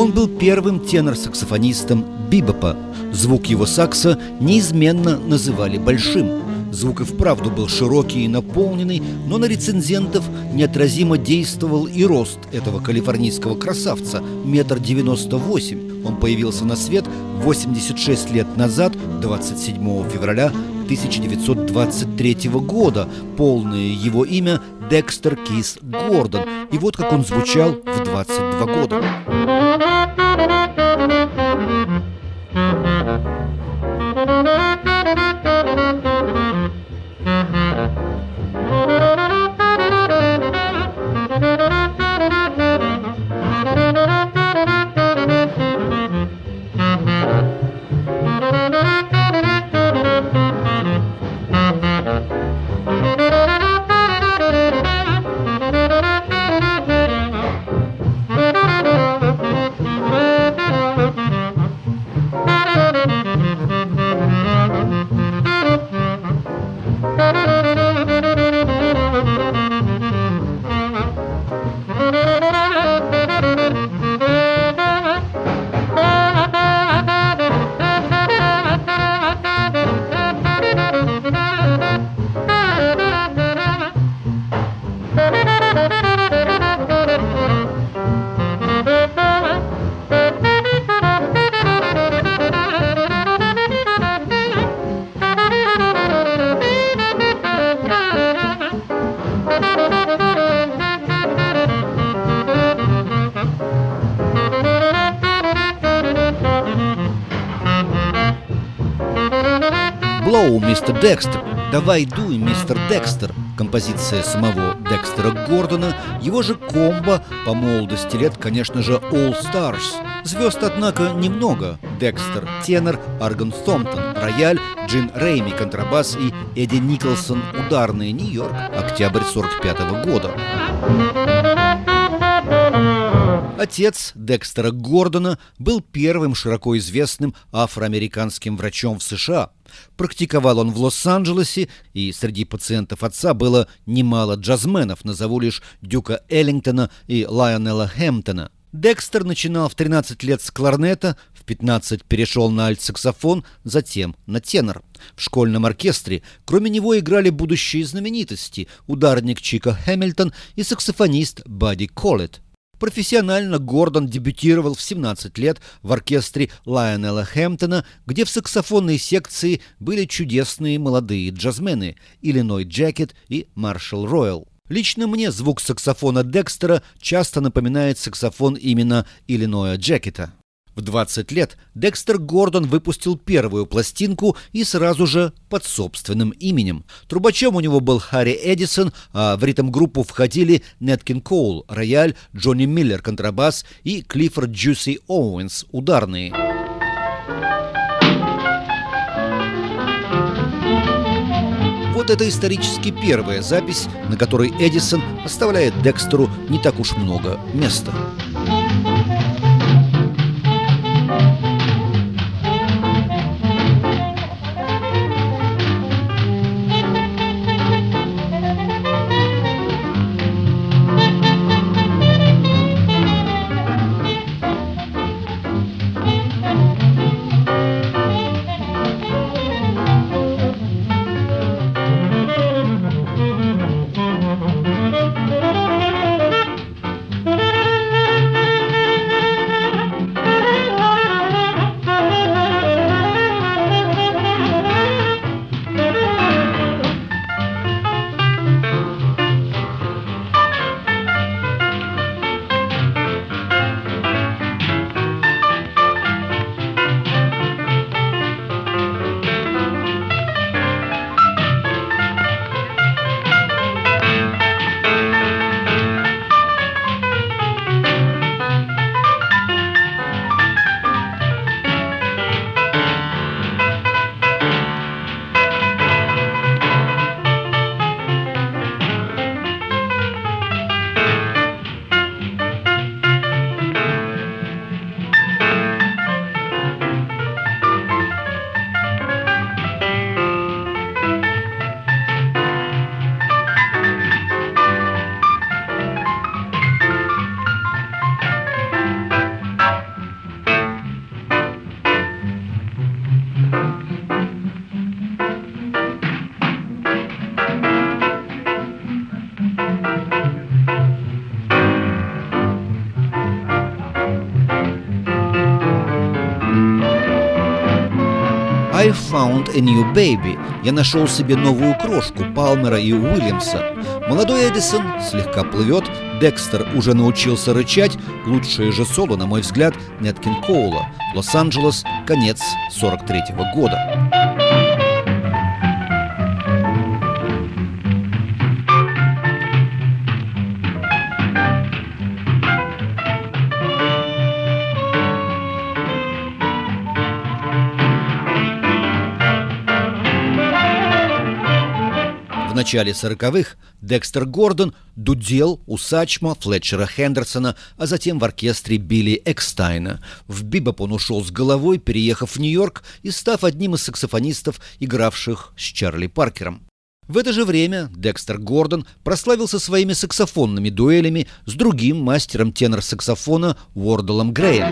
Он был первым тенор-саксофонистом бибопа. Звук его сакса неизменно называли большим. Звук и вправду был широкий и наполненный, но на рецензентов неотразимо действовал и рост этого калифорнийского красавца – 1,98 м. Он появился на свет 86 лет назад, 27 февраля 1923 года. Полное его имя – Декстер Кис Гордон. И вот как он звучал в 22 года. «Blow, мистер Декстер», «Давай дуй, мистер Декстер» – композиция самого Декстера Гордона, его же комбо по молодости лет, конечно же, All Stars. Звезд, однако, немного. Декстер – тенор, Аргон Томптон – рояль, Джин Рейми – контрабас и Эдди Николсон – ударный, Нью-Йорк, октябрь 1945 года. Отец Декстера Гордона был первым широко известным афроамериканским врачом в США. Практиковал он в Лос-Анджелесе, и среди пациентов отца было немало джазменов, назову лишь Дюка Эллингтона и Лайонела Хэмптона. Декстер начинал в 13 лет с кларнета, в 15 перешел на альт-саксофон, затем на тенор. В школьном оркестре кроме него играли будущие знаменитости – ударник Чика Хэмилтон и саксофонист Бадди Коллетт. Профессионально Гордон дебютировал в 17 лет в оркестре Лайонела Хэмптона, где в саксофонной секции были чудесные молодые джазмены Иллиной Джекет и Маршалл Ройл. Лично мне звук саксофона Декстера часто напоминает саксофон именно Иллиноя Джекета. В 20 лет Декстер Гордон выпустил первую пластинку и сразу же под собственным именем. Трубачом у него был Харри Эдисон, а в ритм-группу входили Нэт Кинг Коул, рояль, Джонни Миллер, контрабас и Клиффорд Джуси Оуэнс, ударные. Вот это исторически первая запись, на которой Эдисон оставляет Декстеру не так уж много места. I found a new baby. Я нашел себе новую крошку Палмера и Уильямса. Молодой Эдисон слегка плывет, Декстер уже научился рычать. Лучшее же соло, на мой взгляд, Нэт Кинг Коула. Лос-Анджелес, конец 43-го года. В начале 40-х Декстер Гордон дудел у Сачмо, Флетчера Хендерсона, а затем в оркестре Билли Экстайна. В бибоп он ушел с головой, переехав в Нью-Йорк и став одним из саксофонистов, игравших с Чарли Паркером. В это же время Декстер Гордон прославился своими саксофонными дуэлями с другим мастером тенор-саксофона Уорделом Греем.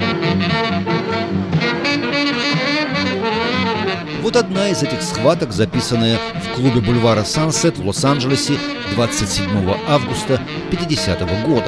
Вот одна из этих схваток, записанная в клубе бульвара Сансет в Лос-Анджелесе 27 августа 50-го года.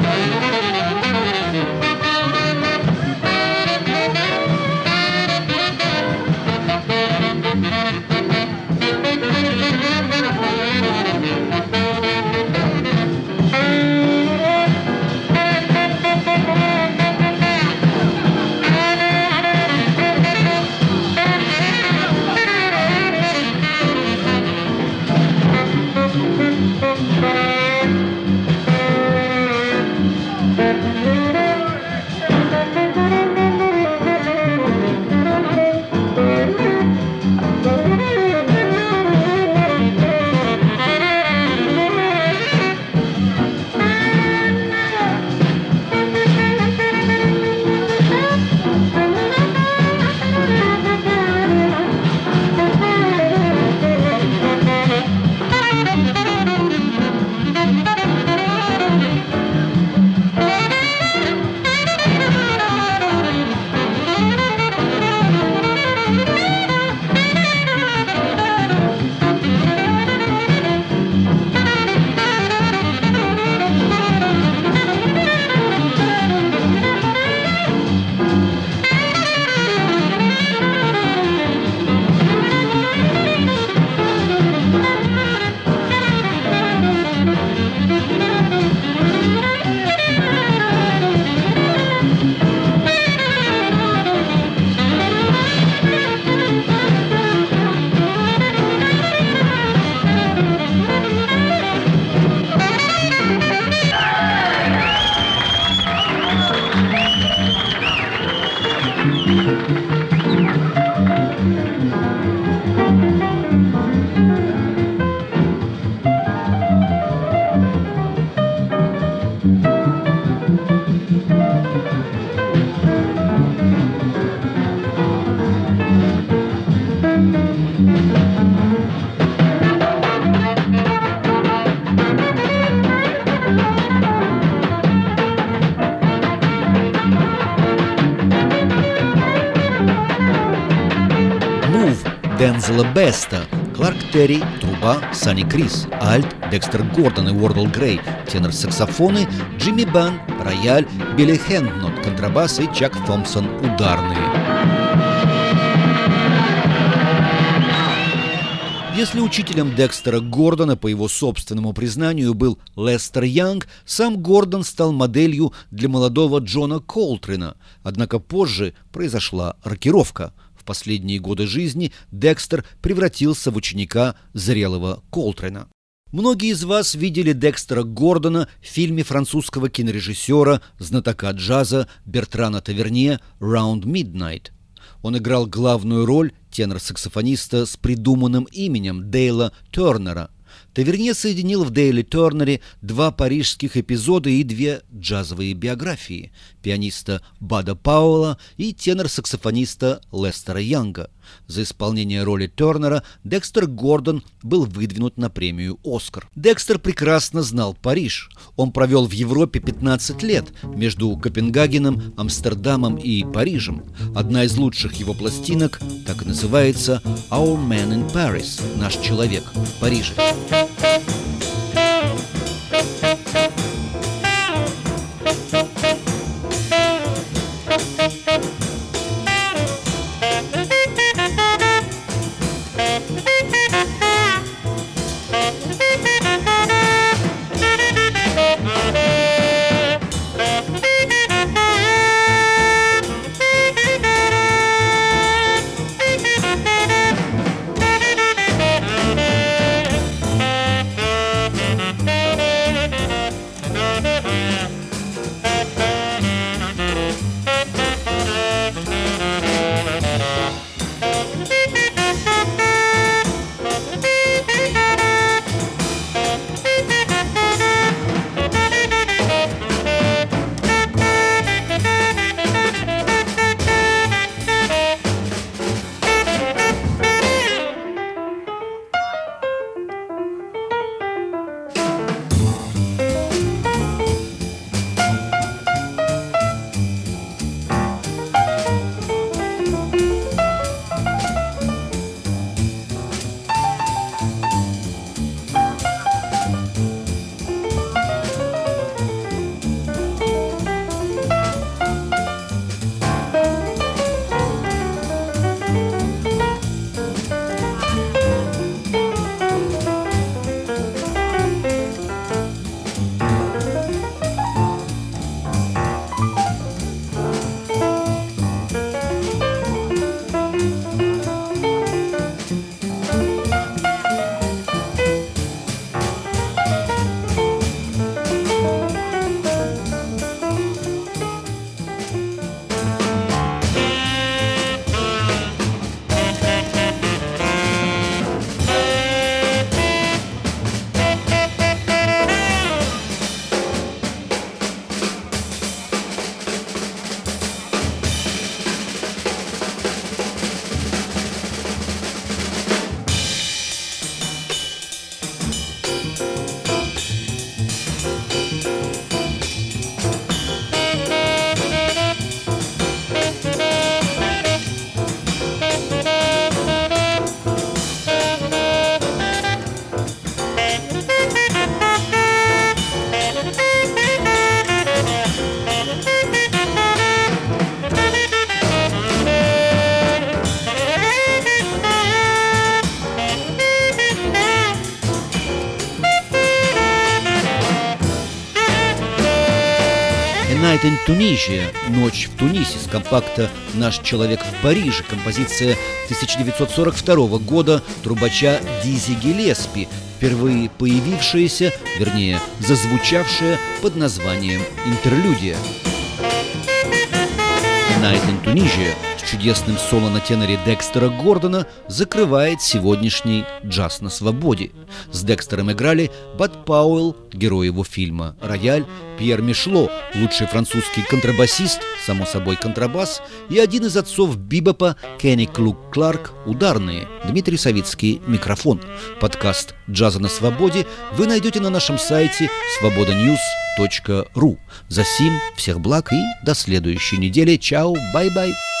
Дензела Беста, Кларк Терри, труба, Санни Крис, альт, Декстер Гордон и Уордел Грей, тенор-саксофоны, Джимми Бан, рояль, Билли Хэнднот, контрабас и Чак Томпсон, ударные. Если учителем Декстера Гордона, по его собственному признанию, был Лестер Янг, сам Гордон стал моделью для молодого Джона Колтрена. Однако позже произошла рокировка. В последние годы жизни Декстер превратился в ученика зрелого Колтрена. Многие из вас видели Декстера Гордона в фильме французского кинорежиссера, знатока джаза Бертрана Таверне «Round Midnight». Он играл главную роль тенор-саксофониста с придуманным именем Дейла Тернера. Таверне соединил в Дейле Тернере два парижских эпизода и две джазовые биографии – пианиста Бада Пауэлла и тенор-саксофониста Лестера Янга. За исполнение роли Тернера Декстер Гордон был выдвинут на премию «Оскар». Декстер прекрасно знал Париж. Он провел в Европе 15 лет между Копенгагеном, Амстердамом и Парижем. Одна из лучших его пластинок так и называется «Our Man in Paris» – «Наш человек в Париже». Night in Tunisia, «Ночь в Тунисе» с компакта «Наш человек в Париже», композиция 1942 года трубача Дизи Гиллеспи, впервые появившаяся, вернее, зазвучавшая под названием «Интерлюдия». «Night in Tunisia» с чудесным соло на теноре Декстера Гордона закрывает сегодняшний «Джаз на свободе». С Декстером играли Бад Пауэлл, герой его фильма «Рояль», Пьер Мишло, лучший французский контрабасист, само собой контрабас, и один из отцов бибопа Кенни Клук Кларк, ударные, Дмитрий Савицкий, микрофон. Подкаст «Джаза на свободе» вы найдете на нашем сайте svobodanews.ru. За сим всех благ и до следующей недели. Чао, бай-бай.